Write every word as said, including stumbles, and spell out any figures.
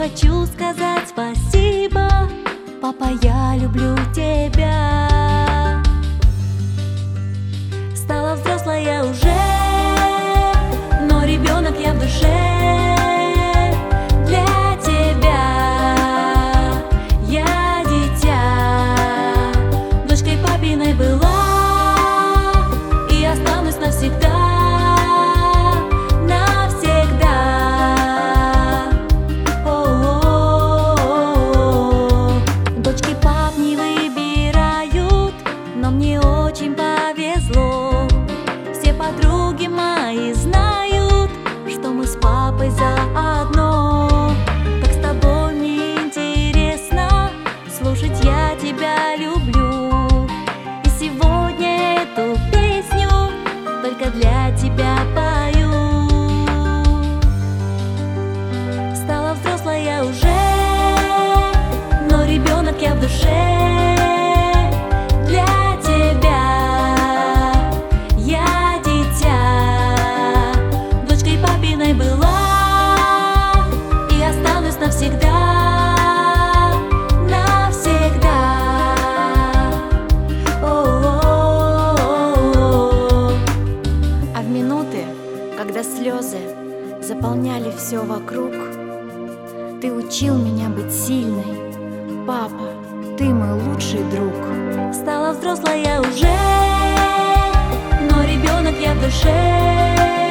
хочу сказать спасибо. Папа, я люблю тебя. Стала взрослая уже, но ребенок я в душе. Для тебя я дитя, дочкой папиной была и останусь навсегда. Очень повезло, все подруги мои знают, что мы с папой заодно. Как с тобой мне интересно слушать, я тебя люблю. И сегодня эту песню только для тебя пою. Стала взрослая уже, но ребенок я в душе. Была и останусь навсегда, навсегда. О-о-о-о-о. А в минуты, когда слезы заполняли все вокруг, ты учил меня быть сильной. Папа, ты мой лучший друг. Стала взрослая уже, но ребенок я в душе.